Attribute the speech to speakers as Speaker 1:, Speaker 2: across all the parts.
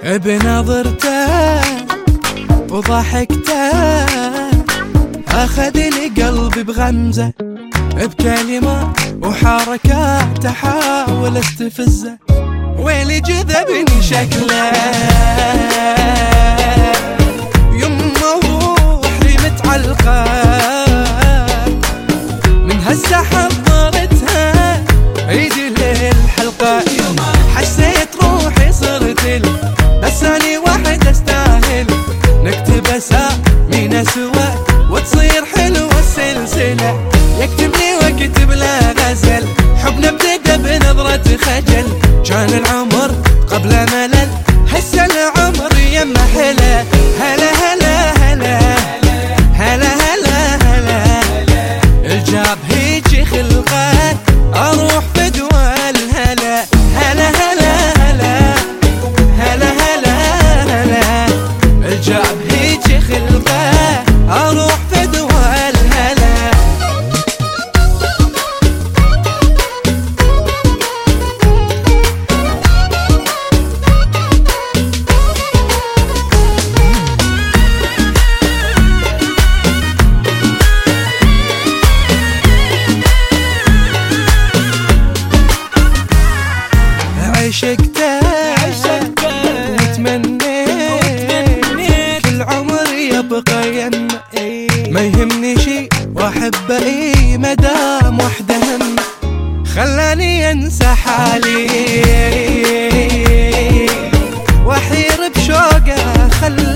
Speaker 1: بنظرته وضحكته أخذني قلبي بغمزة، بكلمة وحركات أحاول استفزه، ويلي جذبني شكله يمه روحي متعلقة من هالسحب ضرتها ايدي للحلقة، حسيت روحي صرت بس اني واحد استاهل نكتب اسامينا سوا وتصير حلوة السلسلة، يكتب لي واكتب له غزل، حبنا ابتدى بنظرة خجل، كان العمر قبل ملل هسه العمر يما حلا، هلا هلا هلا هلا هلا هلا الجاب هيجي خلقه اروح فدوى الهلا، هلا هلا هلا هلا هلا هلا الجاب هيجي خلقه اروح فدوى الهلا. عشقته وتمنيت كل عمري يبقى يمه، ما يهمني شي واحبه مدام وحده همه، خلاني انسى حالي واحير بشوقه،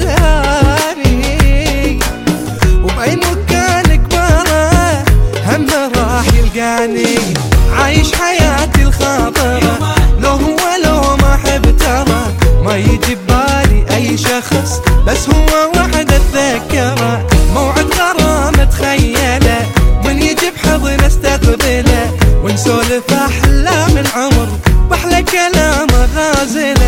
Speaker 1: خلاني وبأي مكان كبره همه راح يلقاني، عايش حياتي الخاطره لو هو لو ما حب ترى، ما يجي ببالي اي شخص بس هو واحد اتذكره، موعد غرام اتخيله من يجي بحضن استقبله، ونسولف احلام العمر واحلى كلام غازله.